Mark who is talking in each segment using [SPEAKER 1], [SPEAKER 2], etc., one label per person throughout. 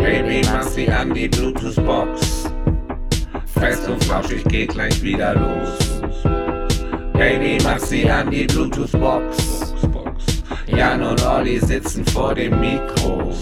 [SPEAKER 1] Baby, mach sie an die Bluetooth-Box. Fest und flauschig geht gleich wieder los. Baby, mach sie an die Bluetooth-Box. Jan und Olli sitzen vor dem Mikro.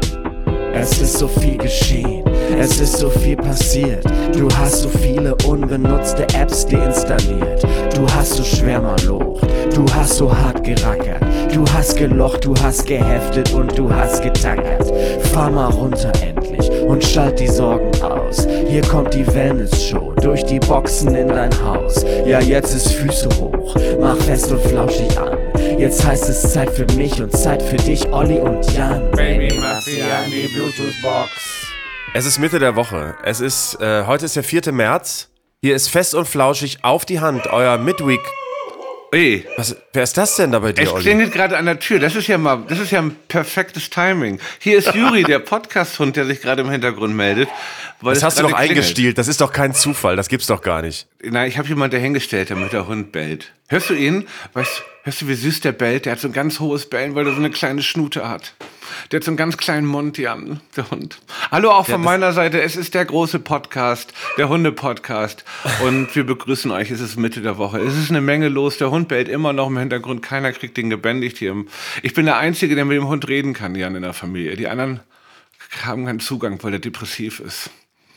[SPEAKER 2] Es ist so viel geschehen, es ist so viel passiert. Du hast so viele unbenutzte Apps deinstalliert. Du hast so schwer malocht, du hast so hart gerackert. Du hast gelocht, du hast geheftet und du hast getackert. Fahr mal runter endlich und schalt die Sorgen aus. Hier kommt die Wellness-Show durch die Boxen in dein Haus. Ja, jetzt ist Füße hoch, mach fest und flauschig an. Jetzt heißt es Zeit für mich und Zeit für dich, Olli und Jan.
[SPEAKER 1] Baby, mach sie an die Bluetooth-Box.
[SPEAKER 3] Es ist Mitte der Woche. Es ist, heute ist der 4. März. Hier ist Fest und Flauschig auf die Hand, euer Midweek.
[SPEAKER 4] Ey,
[SPEAKER 3] Wer ist das denn da bei dir,
[SPEAKER 4] es
[SPEAKER 3] Olli?
[SPEAKER 4] klingelt gerade an der Tür. Das ist ja ein perfektes Timing. Hier ist Juri, der Podcast-Hund, der sich gerade im Hintergrund meldet.
[SPEAKER 3] Das hast du doch eingestielt. Das ist doch kein Zufall. Das gibt's doch gar nicht.
[SPEAKER 4] Nein, ich habe jemanden dahingestellt, damit der Hund bellt. Hörst du ihn? Hörst du, wie süß der bellt? Der hat so ein ganz hohes Bellen, weil er so eine kleine Schnute hat. Der hat so einen ganz kleinen Mund, Jan, der Hund. Hallo auch von meiner Seite. Es ist der große Podcast, der Hunde-Podcast. Und wir begrüßen euch. Es ist Mitte der Woche. Es ist eine Menge los. Der Hund bellt immer noch im Hintergrund. Keiner kriegt den gebändigt hier. Ich bin der Einzige, der mit dem Hund reden kann, Jan, in der Familie. Die anderen haben keinen Zugang, weil er depressiv ist.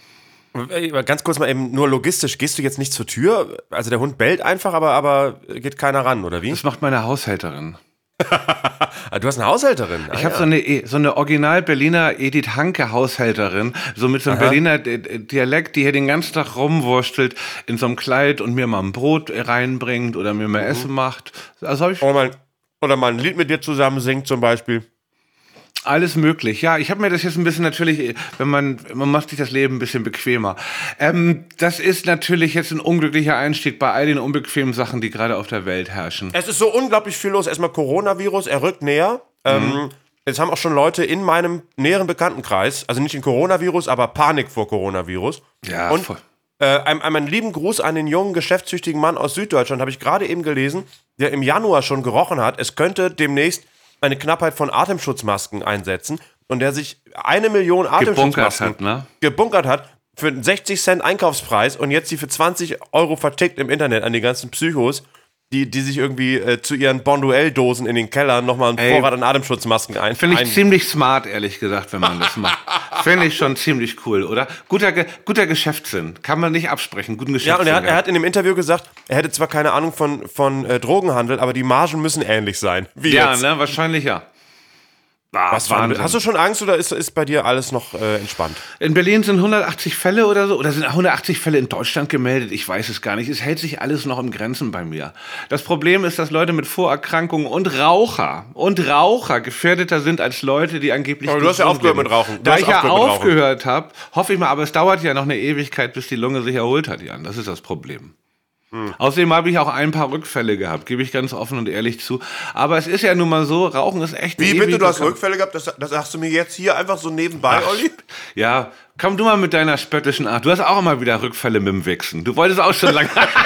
[SPEAKER 3] Ganz kurz mal eben, nur logistisch, gehst du jetzt nicht zur Tür? Also der Hund bellt einfach, aber geht keiner ran, oder wie?
[SPEAKER 4] Das macht meine Haushälterin.
[SPEAKER 3] Du hast eine Haushälterin?
[SPEAKER 4] Ich habe so eine original Berliner Edith Hanke Haushälterin, so mit so einem Berliner Dialekt, die hier den ganzen Tag rumwurstelt in so einem Kleid und mir mal ein Brot reinbringt oder mir mal Essen macht. Also habe ich
[SPEAKER 3] oder mal ein Lied mit dir zusammen singt zum Beispiel.
[SPEAKER 4] Alles möglich. Ja, ich habe mir das jetzt ein bisschen natürlich, man macht sich das Leben ein bisschen bequemer. Das ist natürlich jetzt ein unglücklicher Einstieg bei all den unbequemen Sachen, die gerade auf der Welt herrschen.
[SPEAKER 3] Es ist so unglaublich viel los. Erstmal Coronavirus, er rückt näher. Jetzt haben auch schon Leute in meinem näheren Bekanntenkreis, also nicht in Coronavirus, aber Panik vor Coronavirus.
[SPEAKER 4] Ja,
[SPEAKER 3] und
[SPEAKER 4] voll.
[SPEAKER 3] Einen lieben Gruß an den jungen, geschäftstüchtigen Mann aus Süddeutschland, habe ich gerade eben gelesen, der im Januar schon gerochen hat, es könnte demnächst eine Knappheit von Atemschutzmasken einsetzen und der sich 1 Million Atemschutzmasken gebunkert hat für einen 60 Cent Einkaufspreis und jetzt die für 20 Euro vertickt im Internet an die ganzen Psychos, die sich irgendwie zu ihren Bonduell-Dosen in den Kellern nochmal einen Vorrat an Atemschutzmasken
[SPEAKER 4] Finde ich ziemlich smart, ehrlich gesagt, wenn man das macht. Finde ich schon ziemlich cool, oder? Guter Geschäftssinn. Kann man nicht absprechen. Guten Geschäftssinn.
[SPEAKER 3] Ja, und er hat in dem Interview gesagt, er hätte zwar keine Ahnung von Drogenhandel, aber die Margen müssen ähnlich sein. Wie jetzt.
[SPEAKER 4] Ne? Wahrscheinlich ja.
[SPEAKER 3] Hast du schon Angst oder ist bei dir alles noch entspannt?
[SPEAKER 4] In Berlin sind 180 Fälle oder so, oder sind 180 Fälle in Deutschland gemeldet? Ich weiß es gar nicht. Es hält sich alles noch in Grenzen bei mir. Das Problem ist, dass Leute mit Vorerkrankungen und Raucher gefährdeter sind als Leute, die angeblich...
[SPEAKER 3] Aber du hast ja aufgehört mit Rauchen.
[SPEAKER 4] Da ich ja aufgehört habe, hoffe ich mal, aber es dauert ja noch eine Ewigkeit, bis die Lunge sich erholt hat, Jan. Das ist das Problem. Außerdem habe ich auch ein paar Rückfälle gehabt, gebe ich ganz offen und ehrlich zu. Aber es ist ja nun mal so, Rauchen ist echt...
[SPEAKER 3] Wie bitte, du hast Rückfälle gehabt? Das sagst du mir jetzt hier einfach so nebenbei, Olli?
[SPEAKER 4] Ja, komm du mal mit deiner spöttischen Art. Du hast auch immer wieder Rückfälle mit dem Wichsen. Du wolltest auch schon lange...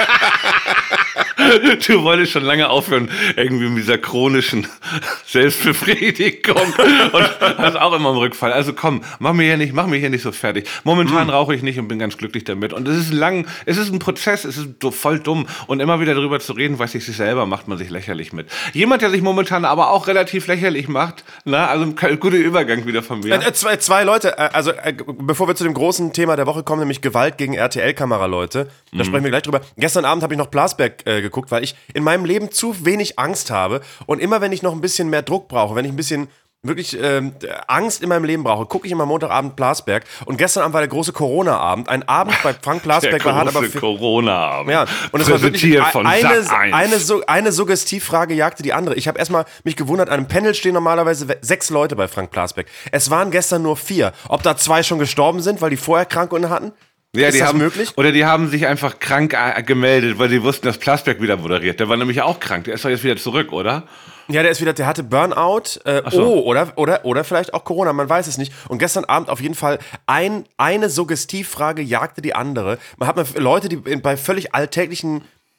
[SPEAKER 4] Du wolltest schon lange aufhören, irgendwie mit dieser chronischen Selbstbefriedigung und hast auch immer einen Rückfall. Also komm, mach mich hier nicht so fertig. Momentan rauche ich nicht und bin ganz glücklich damit. Und es ist ein Prozess, es ist voll dumm. Und immer wieder darüber zu reden, was sich selber macht man sich lächerlich mit. Jemand, der sich momentan aber auch relativ lächerlich macht, also ein guter Übergang wieder von mir.
[SPEAKER 3] Zwei Leute, bevor wir zu dem großen Thema der Woche kommen, nämlich Gewalt gegen RTL-Kameraleute, da sprechen wir gleich drüber. Gestern Abend habe ich noch Plasberg geguckt, weil ich in meinem Leben zu wenig Angst habe und immer, wenn ich noch ein bisschen mehr Druck brauche, wenn ich ein bisschen wirklich Angst in meinem Leben brauche, gucke ich immer Montagabend Plasberg und gestern Abend war der große Corona-Abend, ein Abend bei Frank Plasberg
[SPEAKER 4] der
[SPEAKER 3] war hart, aber
[SPEAKER 4] Corona-Abend.
[SPEAKER 3] Ja, und es war wirklich eine Suggestivfrage jagte die andere. Ich habe erstmal mich gewundert, an einem Panel stehen normalerweise 6 Leute bei Frank Plasberg. Es waren gestern nur 4. Ob da 2 schon gestorben sind, weil die Vorerkrankungen hatten?
[SPEAKER 4] Ja,
[SPEAKER 3] ist das möglich?
[SPEAKER 4] Oder die haben sich einfach krank gemeldet, weil sie wussten, dass Plasberg wieder moderiert. Der war nämlich auch krank. Der ist doch jetzt wieder zurück, oder?
[SPEAKER 3] Ja, der hatte Burnout, oder vielleicht auch Corona, man weiß es nicht. Und gestern Abend auf jeden Fall eine Suggestivfrage jagte die andere. Man hat Leute, die bei völlig alltäglichen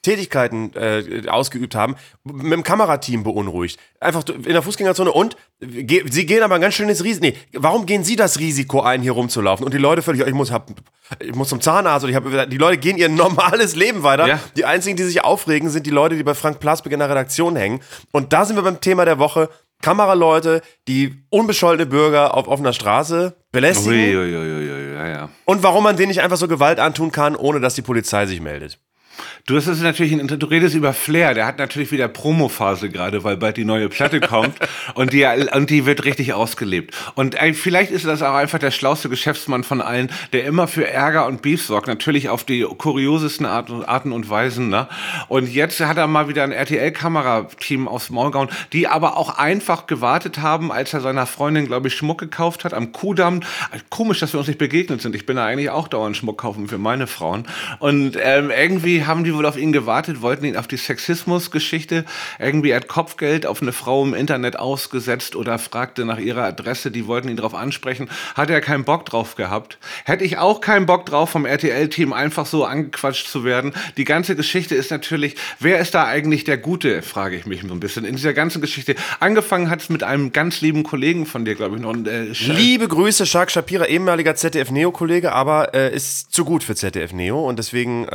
[SPEAKER 3] Tätigkeiten ausgeübt haben, mit dem Kamerateam beunruhigt. Einfach in der Fußgängerzone und sie gehen aber ein ganz schönes Risiko. Nee, warum gehen sie das Risiko ein, hier rumzulaufen? Und die Leute völlig, ich muss zum Zahnarzt oder die Leute gehen ihr normales Leben weiter. Ja. Die einzigen, die sich aufregen, sind die Leute, die bei Frank Plasbeck in der Redaktion hängen. Und da sind wir beim Thema der Woche. Kameraleute, die unbescholtene Bürger auf offener Straße belästigen.
[SPEAKER 4] Ja.
[SPEAKER 3] Und warum man denen nicht einfach so Gewalt antun kann, ohne dass die Polizei sich meldet.
[SPEAKER 4] Du redest über Flair, der hat natürlich wieder Promophase gerade, weil bald die neue Platte kommt und die wird richtig ausgelebt. Und vielleicht ist das auch einfach der schlauste Geschäftsmann von allen, der immer für Ärger und Beef sorgt, natürlich auf die kuriosesten Arten und Weisen. Ne? Und jetzt hat er mal wieder ein RTL-Kamerateam aufs Maul gehauen, die aber auch einfach gewartet haben, als er seiner Freundin, glaube ich, Schmuck gekauft hat am Kuhdamm. Komisch, dass wir uns nicht begegnet sind. Ich bin da eigentlich auch dauernd Schmuck kaufen für meine Frauen. Und irgendwie haben die wohl auf ihn gewartet, wollten ihn auf die Sexismus-Geschichte, irgendwie er hat Kopfgeld auf eine Frau im Internet ausgesetzt oder fragte nach ihrer Adresse, die wollten ihn drauf ansprechen, hat er keinen Bock drauf gehabt. Hätte ich auch keinen Bock drauf, vom RTL-Team einfach so angequatscht zu werden. Die ganze Geschichte ist natürlich, wer ist da eigentlich der Gute, frage ich mich so ein bisschen. In dieser ganzen Geschichte, angefangen hat es mit einem ganz lieben Kollegen von dir, glaube ich, noch.
[SPEAKER 3] Liebe Grüße, Shark Shapira, ehemaliger ZDF-Neo-Kollege, aber ist zu gut für ZDF-Neo und deswegen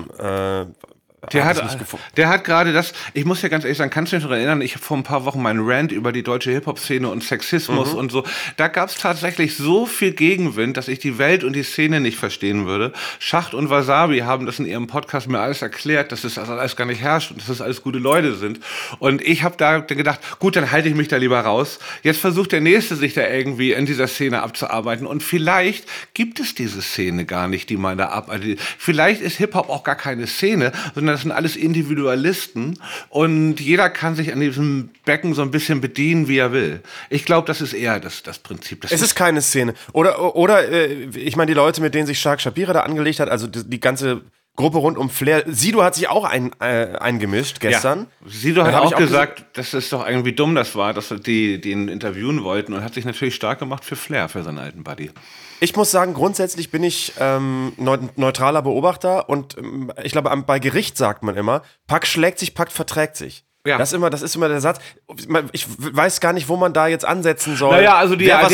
[SPEAKER 4] der hat gerade das, ich muss ja ganz ehrlich sagen, kannst du dich noch erinnern, ich habe vor ein paar Wochen meinen Rant über die deutsche Hip-Hop-Szene und Sexismus und so, da gab es tatsächlich so viel Gegenwind, dass ich die Welt und die Szene nicht verstehen würde. Schacht und Wasabi haben das in ihrem Podcast mir alles erklärt, dass das alles gar nicht herrscht und dass das alles gute Leute sind. Und ich habe da gedacht, gut, dann halte ich mich da lieber raus. Jetzt versucht der Nächste, sich da irgendwie in dieser Szene abzuarbeiten und vielleicht gibt es diese Szene gar nicht, die man da abarbeitet. Vielleicht ist Hip-Hop auch gar keine Szene, sondern das sind alles Individualisten und jeder kann sich an diesem Becken so ein bisschen bedienen, wie er will. Ich glaube, das ist eher das Prinzip.
[SPEAKER 3] Es ist keine Szene. Oder ich meine, die Leute, mit denen sich Shark Shapira da angelegt hat, also die ganze Gruppe rund um Flair. Sido hat sich auch eingemischt gestern.
[SPEAKER 4] Ja. Sido hat auch gesagt, dass es doch irgendwie dumm das war, dass die ihn interviewen wollten und hat sich natürlich stark gemacht für Flair, für seinen alten Buddy.
[SPEAKER 3] Ich muss sagen, grundsätzlich bin ich neutraler Beobachter und ich glaube, bei Gericht sagt man immer, Pack schlägt sich, Pack verträgt sich. Ja. Das ist immer der Satz. Ich weiß gar nicht, wo man da jetzt ansetzen soll.
[SPEAKER 4] Naja, also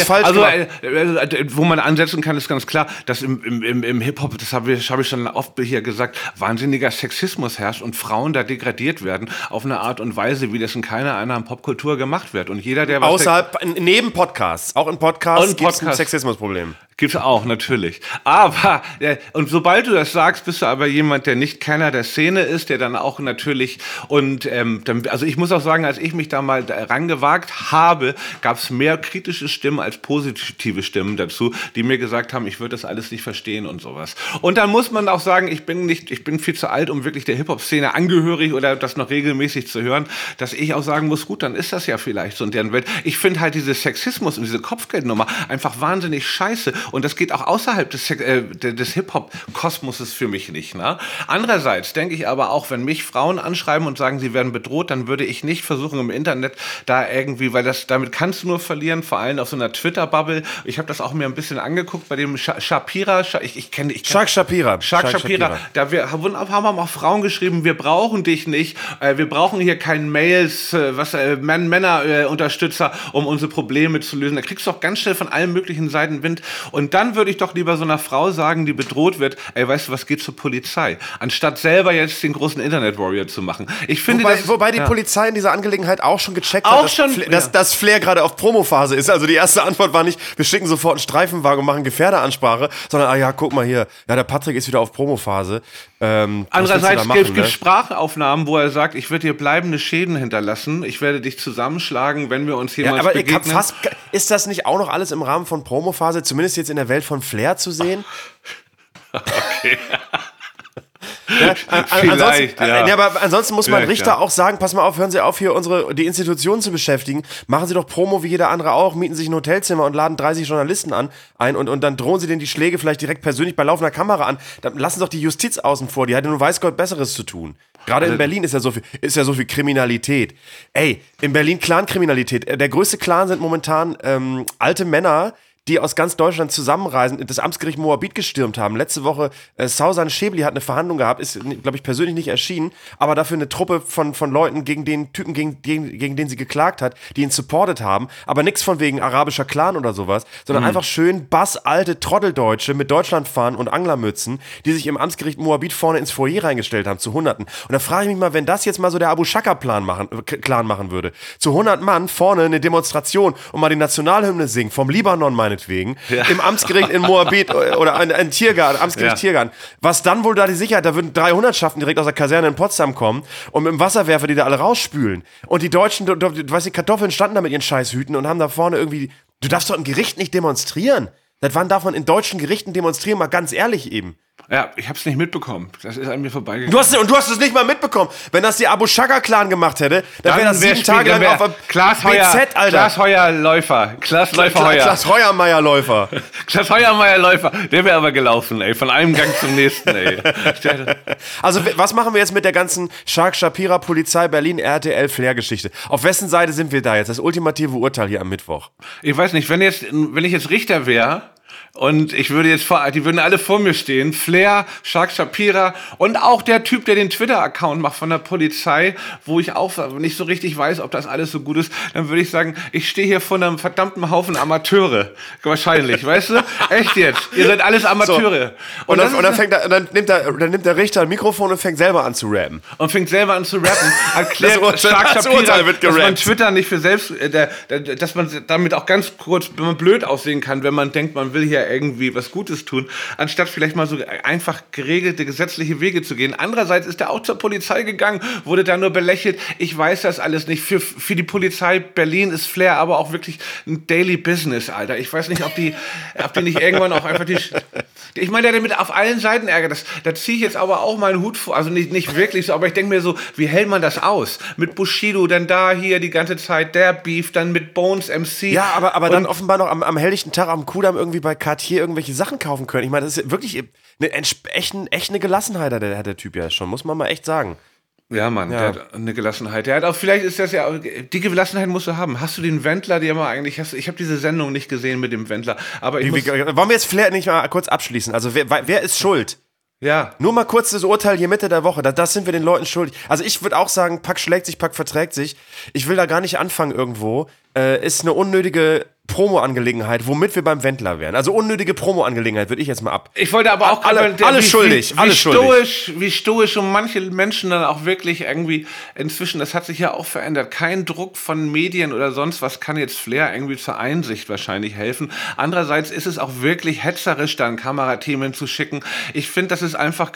[SPEAKER 4] wo man ansetzen kann, ist ganz klar, dass im Hip-Hop, das hab ich schon oft hier gesagt, wahnsinniger Sexismus herrscht und Frauen da degradiert werden auf eine Art und Weise, wie das in keiner anderen Popkultur gemacht wird. Und jeder, der
[SPEAKER 3] neben Podcasts, auch in Podcasts gibt es ein Sexismusproblem.
[SPEAKER 4] Gibt's auch, natürlich. Aber, und sobald du das sagst, bist du aber jemand, der nicht Kenner der Szene ist, der dann auch natürlich, und also ich muss auch sagen, als ich mich da mal rangewagt habe, gab's mehr kritische Stimmen als positive Stimmen dazu, die mir gesagt haben, ich würde das alles nicht verstehen und sowas. Und dann muss man auch sagen, ich bin viel zu alt, um wirklich der Hip-Hop-Szene angehörig oder das noch regelmäßig zu hören, dass ich auch sagen muss, gut, dann ist das ja vielleicht so in deren Welt. Ich finde halt diese Sexismus und diese Kopfgeldnummer einfach wahnsinnig scheiße. Und das geht auch außerhalb des Hip-Hop-Kosmoses für mich nicht. Ne? Andererseits denke ich aber auch, wenn mich Frauen anschreiben und sagen, sie werden bedroht, dann würde ich nicht versuchen im Internet da irgendwie, weil damit kannst du nur verlieren, vor allem auf so einer Twitter-Bubble. Ich habe das auch mir ein bisschen angeguckt bei dem Shapira.
[SPEAKER 3] Shark Shapira.
[SPEAKER 4] Da haben auch Frauen geschrieben, wir brauchen dich nicht, wir brauchen hier keinen Männer-Unterstützer, um unsere Probleme zu lösen. Da kriegst du auch ganz schnell von allen möglichen Seiten Wind. Und dann würde ich doch lieber so einer Frau sagen, die bedroht wird, ey, weißt du was, geht zur Polizei. Anstatt selber jetzt den großen Internet-Warrior zu machen. Ich finde,
[SPEAKER 3] wobei die Polizei in dieser Angelegenheit auch schon gecheckt hat, dass Flair gerade auf Promophase ist. Also die erste Antwort war nicht, wir schicken sofort einen Streifenwagen und machen Gefährderansprache, sondern, guck mal hier, der Patrick ist wieder auf Promophase.
[SPEAKER 4] Andererseits gibt es Sprachaufnahmen, wo er sagt, ich werde dir bleibende Schäden hinterlassen, ich werde dich zusammenschlagen, wenn wir uns jemals begegnen.
[SPEAKER 3] Ist das nicht auch noch alles im Rahmen von Promophase, zumindest jetzt in der Welt von Flair zu sehen?
[SPEAKER 4] Okay.
[SPEAKER 3] Aber ansonsten muss man Richter auch sagen, pass mal auf, hören Sie auf, hier die Institutionen zu beschäftigen. Machen Sie doch Promo wie jeder andere auch, mieten sich ein Hotelzimmer und laden 30 Journalisten ein und dann drohen Sie denen die Schläge vielleicht direkt persönlich bei laufender Kamera an. Dann lassen Sie doch die Justiz außen vor, die hat ja nur weiß Gott Besseres zu tun. Gerade in Berlin ist ja so viel Kriminalität. Ey, in Berlin Clan-Kriminalität. Der größte Clan sind momentan alte Männer, die aus ganz Deutschland zusammenreisen, das Amtsgericht Moabit gestürmt haben. Letzte Woche, Sausan Schäbli hat eine Verhandlung gehabt, ist, glaube ich, persönlich nicht erschienen, aber dafür eine Truppe von Leuten gegen den Typen, gegen den sie geklagt hat, die ihn supportet haben, aber nichts von wegen arabischer Clan oder sowas, sondern einfach schön bassalte Trotteldeutsche mit Deutschlandfahnen und Anglermützen, die sich im Amtsgericht Moabit vorne ins Foyer reingestellt haben, zu Hunderten. Und da frage ich mich mal, wenn das jetzt mal so der Abu Shaka-Clan machen würde, zu 100 Mann vorne eine Demonstration und mal die Nationalhymne singen, vom Libanon meinetwegen, im Amtsgericht in Moabit oder ein Tiergarten, Amtsgericht Tiergarten. Was dann wohl da die Sicherheit, da würden 300 Schaften direkt aus der Kaserne in Potsdam kommen und mit dem Wasserwerfer die da alle rausspülen. Und die Deutschen, du weißt, die Kartoffeln standen da mit ihren Scheißhüten und haben da vorne irgendwie, du darfst doch im Gericht nicht demonstrieren. Seit wann darf man in deutschen Gerichten demonstrieren, mal ganz ehrlich eben.
[SPEAKER 4] Ja, ich hab's nicht mitbekommen. Das ist an mir vorbeigegangen.
[SPEAKER 3] Du hast es nicht mal mitbekommen. Wenn das die Abu Shaka-Clan gemacht hätte, dann wäre das 7 Tage lang auf dem BZ, Alter.
[SPEAKER 4] Klaas Heuer-Läufer. Klaas
[SPEAKER 3] Heuermeier-Läufer.
[SPEAKER 4] Klaas Heuermeier-Läufer. Der wäre aber gelaufen, ey. Von einem Gang zum nächsten, ey.
[SPEAKER 3] Also, was machen wir jetzt mit der ganzen Shark Shapira, Polizei, Berlin, RTL, Flair-Geschichte? Auf wessen Seite sind wir da jetzt? Das ultimative Urteil hier am Mittwoch.
[SPEAKER 4] Ich weiß nicht, wenn ich jetzt Richter wäre, und ich würde jetzt die würden alle vor mir stehen. Flair, Shark Shapira und auch der Typ, der den Twitter-Account macht von der Polizei, wo ich auch nicht so richtig weiß, ob das alles so gut ist. Dann würde ich sagen, ich stehe hier vor einem verdammten Haufen Amateure. Wahrscheinlich, weißt du? Echt jetzt. Ihr seid alles Amateure.
[SPEAKER 3] So. Und dann nimmt der Richter ein Mikrofon und fängt selber an zu rappen.
[SPEAKER 4] Erklärt Shark Shapira, dass man Twitter nicht für selbst, dass man damit auch ganz kurz blöd aussehen kann, wenn man denkt, man will hier irgendwie was Gutes tun, anstatt vielleicht mal so einfach geregelte gesetzliche Wege zu gehen. Andererseits ist er auch zur Polizei gegangen, wurde da nur belächelt. Ich weiß das alles nicht. Für die Polizei Berlin ist Flair aber auch wirklich ein Daily Business, Alter. Ich weiß nicht, ob die nicht irgendwann auch einfach ich meine, der damit auf allen Seiten Ärger. Da ziehe ich jetzt aber auch mal einen Hut vor. Also nicht wirklich so, aber ich denke mir so, wie hält man das aus? Mit Bushido, dann da hier die ganze Zeit der Beef, dann mit Bones MC.
[SPEAKER 3] Ja, aber dann offenbar noch am helllichten Tag am Kudamm irgendwie bei Cartier irgendwelche Sachen kaufen können. Ich meine, das ist wirklich echt eine Gelassenheit, der Typ ja schon, muss man mal echt sagen.
[SPEAKER 4] Ja, Mann, ja. Der hat eine Gelassenheit. Der hat auch, vielleicht ist das ja, die Gelassenheit musst du haben. Hast du den Wendler, ich habe diese Sendung nicht gesehen mit dem Wendler, aber wollen
[SPEAKER 3] wir jetzt vielleicht nicht mal kurz abschließen? Also wer ist schuld?
[SPEAKER 4] Ja.
[SPEAKER 3] Nur mal kurz das Urteil hier Mitte der Woche, das sind wir den Leuten schuldig. Also ich würde auch sagen, Pack schlägt sich, Pack verträgt sich. Ich will da gar nicht anfangen irgendwo. Ist eine unnötige Promo-Angelegenheit, womit wir beim Wendler wären. Also unnötige Promo-Angelegenheit würde ich jetzt mal ab.
[SPEAKER 4] Ich wollte aber auch
[SPEAKER 3] alles schuldig.
[SPEAKER 4] Wie stoisch und manche Menschen dann auch wirklich irgendwie inzwischen, das hat sich ja auch verändert. Kein Druck von Medien oder sonst was kann jetzt Flair irgendwie zur Einsicht wahrscheinlich helfen. Andererseits ist es auch wirklich hetzerisch, dann Kamerateam zu schicken. Ich finde, das ist einfach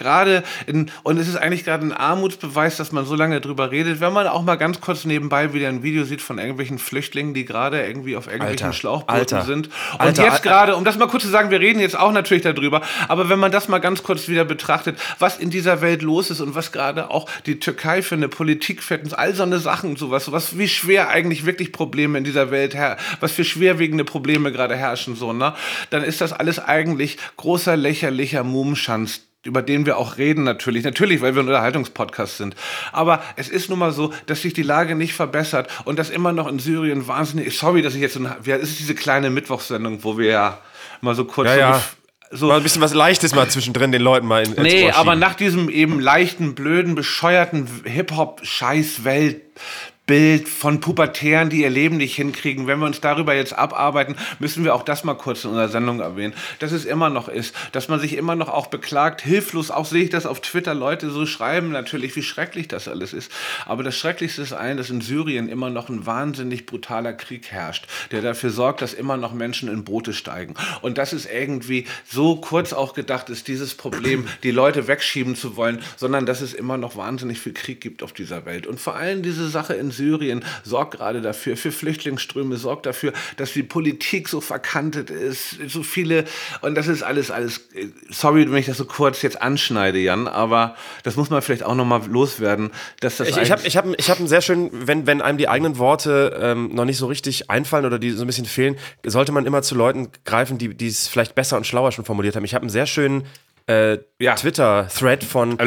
[SPEAKER 4] und es ist eigentlich gerade ein Armutsbeweis, dass man so lange drüber redet, wenn man auch mal ganz kurz nebenbei wieder ein Video sieht von irgendwelchen Flüchtlingen, die gerade irgendwie auf irgendwelchen Schlauchbooten sind. Und jetzt gerade, um das mal kurz zu sagen, wir reden jetzt auch natürlich darüber, aber wenn man das mal ganz kurz wieder betrachtet, was in dieser Welt los ist und was gerade auch die Türkei für eine Politik fährt und all so eine Sachen, sowas, wie schwer eigentlich wirklich Probleme in dieser Welt, was für schwerwiegende Probleme gerade herrschen, so, ne? Dann ist das alles eigentlich großer, lächerlicher Mumenschanz, über den wir auch reden natürlich, weil wir ein Unterhaltungspodcast sind. Aber es ist nun mal so, dass sich die Lage nicht verbessert und dass immer noch in Syrien wahnsinnig, sorry, dass ich jetzt es ist diese kleine Mittwochssendung, wo wir ja mal so kurz
[SPEAKER 3] so mal ein bisschen was Leichtes mal zwischendrin den Leuten mal ins Ohr schieben.
[SPEAKER 4] Aber nach diesem eben leichten, blöden, bescheuerten Hip-Hop-Scheiß-Welt Bild von Pubertären, die ihr Leben nicht hinkriegen. Wenn wir uns darüber jetzt abarbeiten, müssen wir auch das mal kurz in unserer Sendung erwähnen, dass es immer noch ist, dass man sich immer noch auch beklagt, hilflos, auch sehe ich das auf Twitter, Leute so schreiben natürlich, wie schrecklich das alles ist. Aber das Schrecklichste ist dass in Syrien immer noch ein wahnsinnig brutaler Krieg herrscht, der dafür sorgt, dass immer noch Menschen in Boote steigen. Und das ist irgendwie so kurz auch gedacht, ist dieses Problem, die Leute wegschieben zu wollen, sondern dass es immer noch wahnsinnig viel Krieg gibt auf dieser Welt. Und vor allem diese Sache in Syrien sorgt gerade dafür, für Flüchtlingsströme, sorgt dafür, dass die Politik so verkantet ist, so viele, und das ist alles, sorry, wenn ich das so kurz jetzt anschneide, Jan, aber das muss man vielleicht auch nochmal loswerden, dass das
[SPEAKER 3] ich habe einen sehr schönen, wenn einem die eigenen Worte noch nicht so richtig einfallen oder die so ein bisschen fehlen, sollte man immer zu Leuten greifen, die es vielleicht besser und schlauer schon formuliert haben. Ich habe einen sehr schönen Twitter-Thread von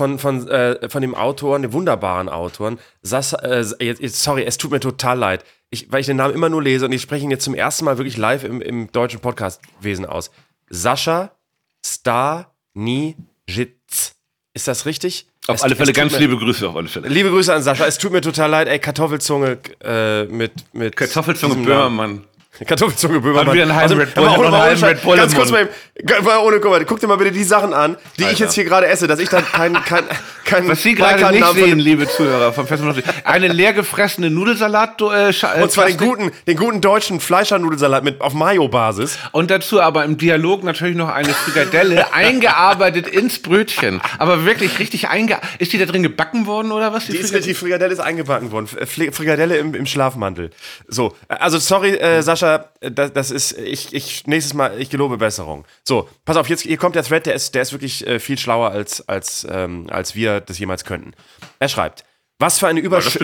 [SPEAKER 3] dem Autoren, dem wunderbaren Autoren. Sorry, es tut mir total leid. weil ich den Namen immer nur lese und ich spreche ihn jetzt zum ersten Mal wirklich live im deutschen Podcastwesen aus. Sascha Stanisic. Ist das richtig?
[SPEAKER 4] Auf alle Fälle ganz liebe Grüße auf alle Fälle.
[SPEAKER 3] Liebe Grüße an Sascha. Es tut mir total leid, ey, Kartoffelzunge mit
[SPEAKER 4] Kartoffelzunge Böhmermann.
[SPEAKER 3] Kartoffelzunge Böhmermann.
[SPEAKER 4] Hat wieder einen halben Red Bull,
[SPEAKER 3] ganz kurz mal, guck mal, guck dir mal bitte die Sachen an, die ich jetzt hier gerade esse, dass ich dann kein
[SPEAKER 4] was Sie gerade nicht sehen, liebe Zuhörer vom Festival, eine leer gefressene Nudelsalat
[SPEAKER 3] und zwar den guten deutschen Fleischernudelsalat auf Mayo-Basis.
[SPEAKER 4] Und dazu aber im Dialog natürlich noch eine Frikadelle eingearbeitet ins Brötchen, aber wirklich richtig Ist die da drin gebacken worden oder was?
[SPEAKER 3] Die Frikadelle ist eingebacken worden. Frikadelle im Schlafmantel. So, also sorry, Sascha, das ist, nächstes Mal, ich gelobe Besserung. So, pass auf, jetzt, hier kommt der Thread, der ist wirklich viel schlauer als wir das jemals könnten. Er schreibt, was für eine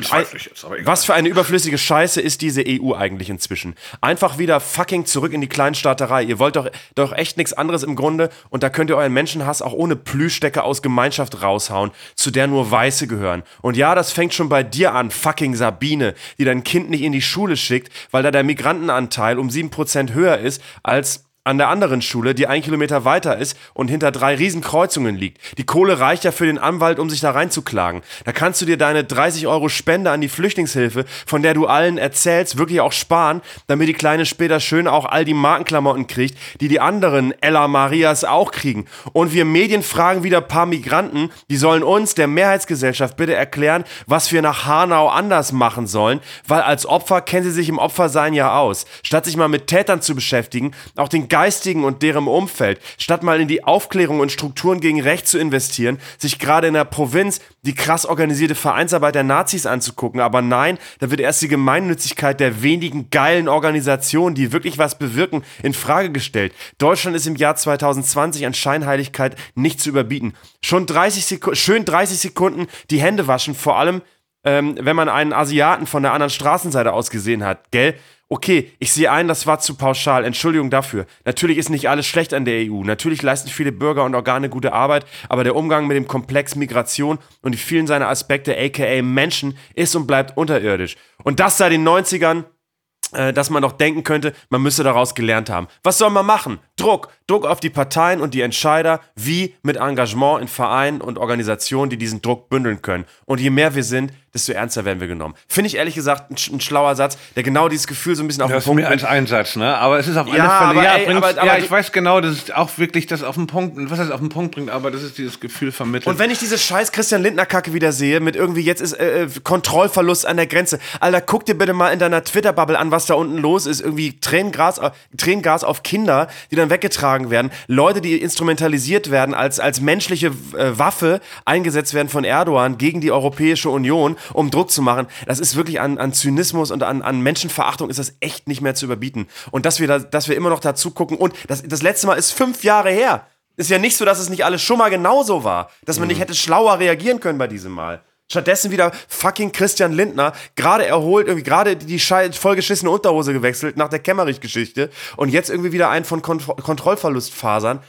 [SPEAKER 3] überflüssige Scheiße ist diese EU eigentlich inzwischen. Einfach wieder fucking zurück in die Kleinstaaterei. Ihr wollt doch echt nichts anderes im Grunde und da könnt ihr euren Menschenhass auch ohne Plüschdecke aus Gemeinschaft raushauen, zu der nur Weiße gehören. Und ja, das fängt schon bei dir an, fucking Sabine, die dein Kind nicht in die Schule schickt, weil da der Migrantenanteil um 7% höher ist als an der anderen Schule, die 1 Kilometer weiter ist und hinter 3 Riesenkreuzungen liegt. Die Kohle reicht ja für den Anwalt, um sich da reinzuklagen. Da kannst du dir deine 30 € Spende an die Flüchtlingshilfe, von der du allen erzählst, wirklich auch sparen, damit die Kleine später schön auch all die Markenklamotten kriegt, die anderen Ella Marias auch kriegen. Und wir Medien fragen wieder ein paar Migranten, die sollen uns, der Mehrheitsgesellschaft, bitte erklären, was wir nach Hanau anders machen sollen, weil als Opfer kennen sie sich im Opfersein ja aus. Statt sich mal mit Tätern zu beschäftigen, auch den Geistigen und deren Umfeld, statt mal in die Aufklärung und Strukturen gegen Recht zu investieren, sich gerade in der Provinz die krass organisierte Vereinsarbeit der Nazis anzugucken. Aber nein, da wird erst die Gemeinnützigkeit der wenigen geilen Organisationen, die wirklich was bewirken, in Frage gestellt. Deutschland ist im Jahr 2020 an Scheinheiligkeit nicht zu überbieten. Schön 30 Sekunden die Hände waschen, vor allem, wenn man einen Asiaten von der anderen Straßenseite aus gesehen hat, gell? Okay, ich sehe ein, das war zu pauschal. Entschuldigung dafür. Natürlich ist nicht alles schlecht an der EU. Natürlich leisten viele Bürger und Organe gute Arbeit, aber der Umgang mit dem Komplex Migration und die vielen seiner Aspekte, aka Menschen, ist und bleibt unterirdisch. Und das seit den 90ern, dass man doch denken könnte, man müsse daraus gelernt haben. Was soll man machen? Druck auf die Parteien und die Entscheider, wie mit Engagement in Vereinen und Organisationen, die diesen Druck bündeln können. Und je mehr wir sind, desto ernster werden wir genommen. Finde ich ehrlich gesagt ein schlauer Satz, der genau dieses Gefühl so ein bisschen auf den Punkt bringt.
[SPEAKER 4] Das ist mehr als ein Satz, ne? Aber es ist auf alle Fälle, ich weiß genau, das ist auch wirklich das auf den Punkt, was das auf den Punkt bringt, aber das ist dieses Gefühl vermittelt.
[SPEAKER 3] Und wenn ich diese scheiß Christian Lindner-Kacke wieder sehe, mit irgendwie jetzt ist Kontrollverlust an der Grenze. Alter, guck dir bitte mal in deiner Twitter-Bubble an, was da unten los ist. Irgendwie Tränengas auf Kinder, die dann weggetragen werden. Leute, die instrumentalisiert werden, als menschliche Waffe eingesetzt werden von Erdogan gegen die Europäische Union, um Druck zu machen. Das ist wirklich an Zynismus und an Menschenverachtung ist das echt nicht mehr zu überbieten. Und dass wir immer noch dazu gucken. Und das letzte Mal ist 5 Jahre her. Ist ja nicht so, dass es nicht alles schon mal genauso war. Dass man nicht hätte schlauer reagieren können bei diesem Mal. Stattdessen wieder fucking Christian Lindner, gerade erholt, irgendwie gerade die vollgeschissene Unterhose gewechselt nach der Kemmerich-Geschichte und jetzt irgendwie wieder einen von Kontrollverlust faseln,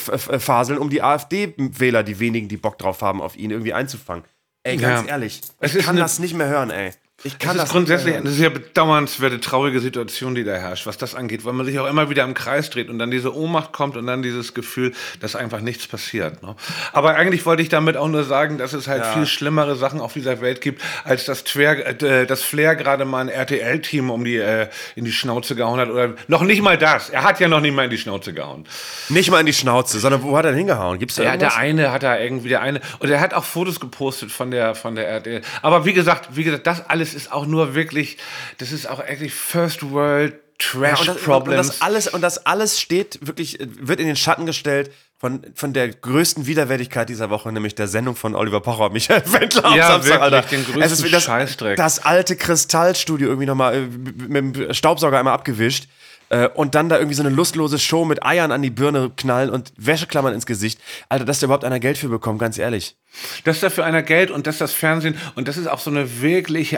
[SPEAKER 3] um die AfD-Wähler, die wenigen, die Bock drauf haben, auf ihn irgendwie einzufangen. Ey, ganz ehrlich, ich kann das nicht mehr hören, ey.
[SPEAKER 4] Das ist grundsätzlich eine sehr bedauernswerte, traurige Situation, die da herrscht, was das angeht, weil man sich auch immer wieder im Kreis dreht und dann diese Ohnmacht kommt und dann dieses Gefühl, dass einfach nichts passiert. Ne? Aber eigentlich wollte ich damit auch nur sagen, dass es halt viel schlimmere Sachen auf dieser Welt gibt, als das Flair gerade mal ein RTL-Team in die Schnauze gehauen hat. Oder noch nicht mal das. Er hat ja noch nicht mal in die Schnauze gehauen.
[SPEAKER 3] Nicht mal in die Schnauze, sondern wo hat er denn hingehauen? Gibt's da irgendwas?
[SPEAKER 4] Der eine. Und er hat auch Fotos gepostet von der RTL. Aber wie gesagt, das alles ist auch nur wirklich, das ist auch eigentlich First World Trash Problems.
[SPEAKER 3] Und das alles wird in den Schatten gestellt von der größten Widerwärtigkeit dieser Woche, nämlich der Sendung von Oliver Pocher und Michael Wendler am Samstag, Alter.
[SPEAKER 4] Den größten Scheißdreck.
[SPEAKER 3] Das alte Kristallstudio irgendwie nochmal mit dem Staubsauger einmal abgewischt. Und dann da irgendwie so eine lustlose Show mit Eiern an die Birne knallen und Wäscheklammern ins Gesicht. Alter, dass da überhaupt einer Geld für bekommt, ganz ehrlich.
[SPEAKER 4] Dass dafür einer Geld und dass das Fernsehen, und das ist auch so eine wirkliche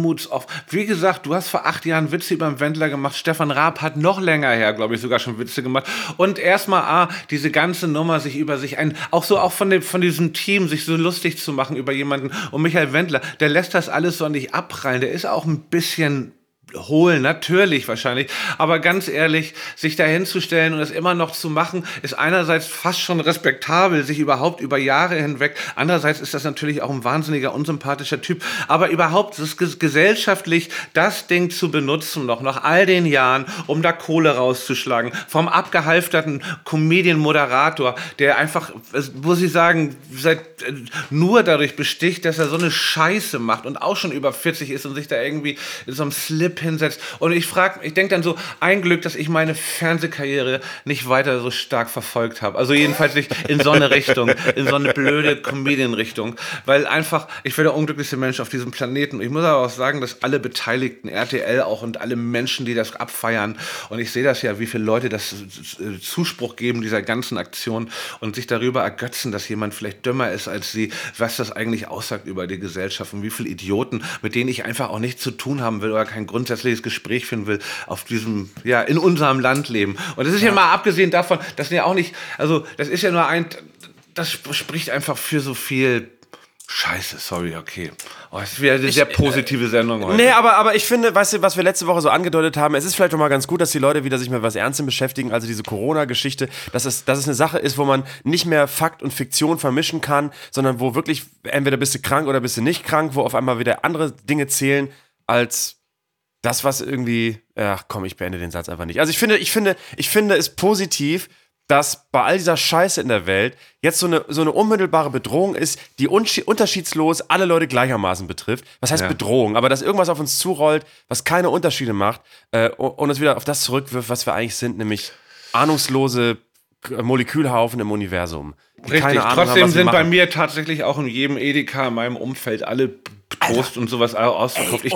[SPEAKER 4] wie gesagt, du hast vor 8 Jahren Witze über den Wendler gemacht, Stefan Raab hat noch länger her, glaube ich, sogar schon Witze gemacht. Und erstmal diese ganze Nummer auch von diesem Team, sich so lustig zu machen über jemanden. Und Michael Wendler, der lässt das alles so nicht abprallen, der ist auch ein bisschen holen, natürlich wahrscheinlich, aber ganz ehrlich, sich da hinzustellen und das immer noch zu machen, ist einerseits fast schon respektabel, sich überhaupt über Jahre hinweg, andererseits ist das natürlich auch ein wahnsinniger, unsympathischer Typ, aber überhaupt das gesellschaftlich das Ding zu benutzen noch nach all den Jahren, um da Kohle rauszuschlagen, vom abgehalfterten Comedian-Moderator, der einfach, muss ich sagen, nur dadurch besticht, dass er so eine Scheiße macht und auch schon über 40 ist und sich da irgendwie in so einem Slip hinsetzt. Und ich denke dann so, ein Glück, dass ich meine Fernsehkarriere nicht weiter so stark verfolgt habe. Also jedenfalls nicht in so eine Richtung, in so eine blöde Comedian-Richtung. Weil einfach, ich wäre der unglücklichste Mensch auf diesem Planeten. Ich muss aber auch sagen, dass alle Beteiligten, RTL auch und alle Menschen, die das abfeiern, und ich sehe das ja, wie viele Leute das Zuspruch geben dieser ganzen Aktion und sich darüber ergötzen, dass jemand vielleicht dümmer ist als sie, was das eigentlich aussagt über die Gesellschaft und wie viele Idioten, mit denen ich einfach auch nichts zu tun haben will oder kein grundsätzliches Gespräch führen will, auf diesem, ja, in unserem Land leben. Und das ist ja mal abgesehen davon, das sind ja auch nicht, also das ist ja nur das spricht einfach für so viel Scheiße, sorry, okay. Oh, es wäre eine sehr positive Sendung heute.
[SPEAKER 3] Nee, aber ich finde, weißt du, was wir letzte Woche so angedeutet haben, es ist vielleicht doch mal ganz gut, dass die Leute wieder sich mit was Ernstem beschäftigen, also diese Corona-Geschichte, dass es eine Sache ist, wo man nicht mehr Fakt und Fiktion vermischen kann, sondern wo wirklich, entweder bist du krank oder bist du nicht krank, wo auf einmal wieder andere Dinge zählen, als das, was irgendwie, ach komm, ich beende den Satz einfach nicht. Also ich finde es positiv, dass bei all dieser Scheiße in der Welt jetzt so eine unmittelbare Bedrohung ist, die unterschiedslos alle Leute gleichermaßen betrifft. Was heißt Bedrohung? Aber dass irgendwas auf uns zurollt, was keine Unterschiede macht und uns wieder auf das zurückwirft, was wir eigentlich sind, nämlich ahnungslose Molekülhaufen im Universum.
[SPEAKER 4] Richtig, trotzdem sind bei mir tatsächlich auch in jedem Edeka in meinem Umfeld alle Trost und sowas ausverkauft.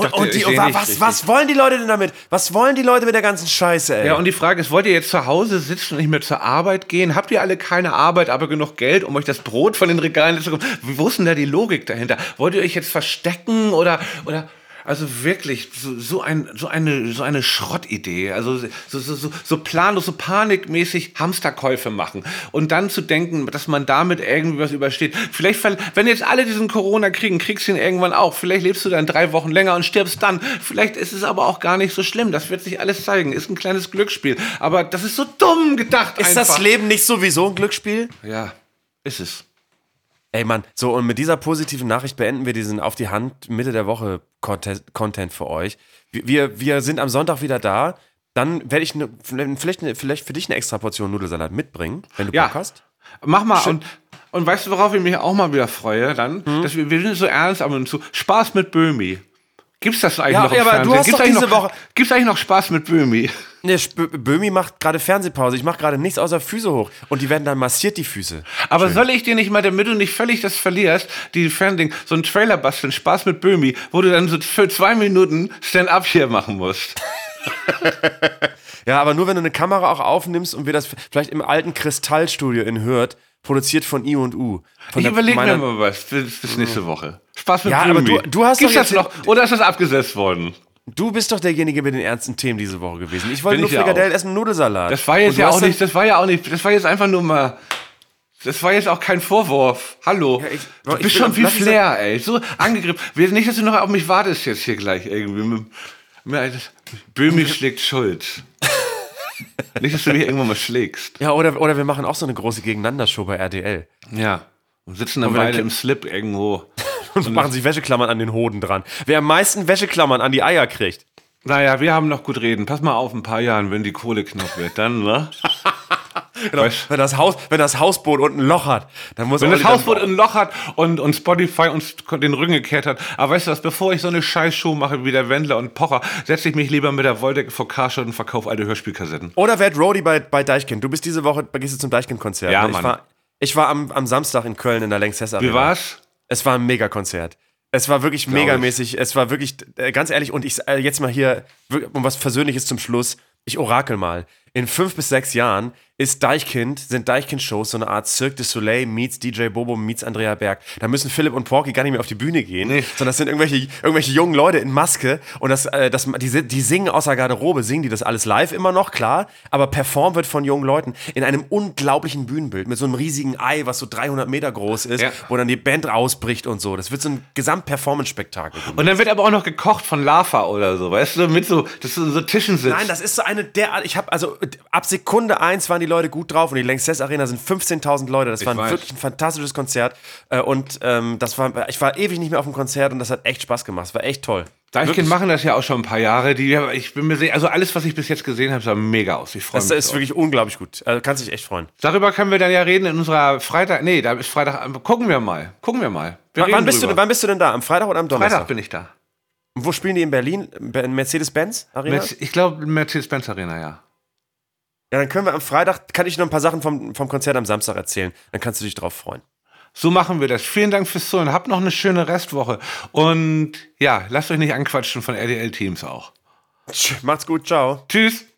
[SPEAKER 3] Was wollen die Leute denn damit? Was wollen die Leute mit der ganzen Scheiße, ey?
[SPEAKER 4] Ja, und die Frage ist, wollt ihr jetzt zu Hause sitzen und nicht mehr zur Arbeit gehen? Habt ihr alle keine Arbeit, aber genug Geld, um euch das Brot von den Regalen zu bekommen? Wo ist denn da die Logik dahinter? Wollt ihr euch jetzt verstecken oder also wirklich, so eine Schrottidee, also so planlos, so panikmäßig Hamsterkäufe machen und dann zu denken, dass man damit irgendwie was übersteht. Vielleicht, wenn jetzt alle diesen Corona kriegen, kriegst du ihn irgendwann auch. Vielleicht lebst du dann 3 Wochen länger und stirbst dann. Vielleicht ist es aber auch gar nicht so schlimm. Das wird sich alles zeigen. Ist ein kleines Glücksspiel. Aber das ist so dumm gedacht
[SPEAKER 3] einfach. Ist das Leben nicht sowieso ein Glücksspiel?
[SPEAKER 4] Ja, ist es.
[SPEAKER 3] Ey Mann, so und mit dieser positiven Nachricht beenden wir diesen Auf die Hand Mitte der Woche Content für euch. Wir sind am Sonntag wieder da. Dann werde ich vielleicht für dich eine extra Portion Nudelsalat mitbringen, wenn du Bock hast.
[SPEAKER 4] Mach mal. Und weißt du, worauf ich mich auch mal wieder freue? Dann, dass wir sind so ernst, aber zu Spaß mit Böhmi. Gibt's das eigentlich noch im
[SPEAKER 3] aber
[SPEAKER 4] Fernsehen?
[SPEAKER 3] Du hast doch diese Woche...
[SPEAKER 4] Gibt's eigentlich noch Spaß mit Böhmi?
[SPEAKER 3] Nee, Böhmi macht gerade Fernsehpause. Ich mache gerade nichts außer Füße hoch. Und die werden dann massiert, die Füße.
[SPEAKER 4] Aber schön. Soll ich dir nicht mal, damit du nicht völlig das verlierst, die Fernsehen, so einen Trailer basteln, Spaß mit Böhmi, wo du dann so für 2 Minuten Stand-up hier machen musst?
[SPEAKER 3] Ja, aber nur wenn du eine Kamera auch aufnimmst und wir das vielleicht im alten Kristallstudio in Hürth, produziert von I&U.
[SPEAKER 4] Ich überlege mir mal was bis nächste Woche. Spaß mit Böhmi.
[SPEAKER 3] Aber du hast
[SPEAKER 4] Gibt's
[SPEAKER 3] doch
[SPEAKER 4] das noch? Oder ist das abgesetzt worden?
[SPEAKER 3] Du bist doch derjenige mit den ernsten Themen diese Woche gewesen. Ich wollte nur Frikadellen essen und Nudelsalat.
[SPEAKER 4] Das war jetzt das war jetzt einfach nur mal... Das war jetzt auch kein Vorwurf. Hallo. Ja, du bist schon wie Flair, ey. So angegriffen. Nicht, dass du noch auf mich wartest jetzt hier gleich irgendwie. Böhmi schlägt Schuld. Nicht, dass du mich irgendwann mal schlägst.
[SPEAKER 3] Ja, oder wir machen auch so eine große Gegeneinander-Show bei RTL.
[SPEAKER 4] Ja. Und sitzen dann beide im Slip irgendwo.
[SPEAKER 3] Und machen sich Wäscheklammern an den Hoden dran. Wer am meisten Wäscheklammern an die Eier kriegt.
[SPEAKER 4] Naja, wir haben noch gut reden. Pass mal auf, ein paar Jahren, wenn die Kohle knapp wird, dann, ne?
[SPEAKER 3] Genau. Wenn das Hausboot unten ein Loch hat, dann muss
[SPEAKER 4] Wenn das Hausboot ein Loch hat und Spotify uns den Rücken gekehrt hat. Aber weißt du was, bevor ich so eine Scheißshow mache wie der Wendler und Pocher, setze ich mich lieber mit der Wolldecke vor Karstadt und verkaufe alte Hörspielkassetten.
[SPEAKER 3] Oder werd Roadie bei Deichkind. Du bist diese Woche, gehst du zum Deichkind-Konzert.
[SPEAKER 4] Ja, Mann.
[SPEAKER 3] Ich war am Samstag in Köln in der Lanxess Arena.
[SPEAKER 4] Wie war's?
[SPEAKER 3] Es war ein Megakonzert. Es war wirklich megamäßig. Es war wirklich, ganz ehrlich, und ich jetzt mal hier, um was Versöhnliches zum Schluss, ich orakel mal. in 5 bis 6 Jahren sind Deichkind-Shows so eine Art Cirque du Soleil meets DJ Bobo meets Andrea Berg. Da müssen Philipp und Porky gar nicht mehr auf die Bühne gehen, sondern das sind irgendwelche jungen Leute in Maske und die singen aus der Garderobe, singen die das alles live immer noch, klar, aber performt wird von jungen Leuten in einem unglaublichen Bühnenbild mit so einem riesigen Ei, was so 300 Meter groß ist, wo dann die Band rausbricht und so. Das wird so ein Gesamt-Performance-Spektakel.
[SPEAKER 4] Und dann wird aber auch noch gekocht von Lava oder so, weißt du, dass du so Tischen sitzt.
[SPEAKER 3] Nein, das ist so eine ab Sekunde 1 waren die Leute gut drauf und die Lanxess Arena sind 15.000 Leute. Das war wirklich ein fantastisches Konzert und ich war ewig nicht mehr auf dem Konzert und das hat echt Spaß gemacht. Es war echt toll.
[SPEAKER 4] Deichkind machen das ja auch schon ein paar Jahre. Ich bin mir sicher, also alles, was ich bis jetzt gesehen habe, sah mega aus. Ich freue mich.
[SPEAKER 3] Das ist wirklich unglaublich gut. Also kannst dich echt freuen.
[SPEAKER 4] Darüber können wir dann ja reden in unserer da ist Freitag. Gucken wir mal.
[SPEAKER 3] Wann bist du denn da? Am Freitag oder am Donnerstag?
[SPEAKER 4] Freitag bin ich da.
[SPEAKER 3] Und wo spielen die in Berlin? Mercedes-Benz Arena?
[SPEAKER 4] Ich glaube Mercedes-Benz Arena, ja.
[SPEAKER 3] Ja, dann können wir am Freitag, kann ich noch ein paar Sachen vom Konzert am Samstag erzählen. Dann kannst du dich drauf freuen.
[SPEAKER 4] So machen wir das. Vielen Dank fürs Zuhören. Habt noch eine schöne Restwoche. Und ja, lasst euch nicht anquatschen von RTL-Teams auch.
[SPEAKER 3] Macht's gut, ciao.
[SPEAKER 4] Tschüss.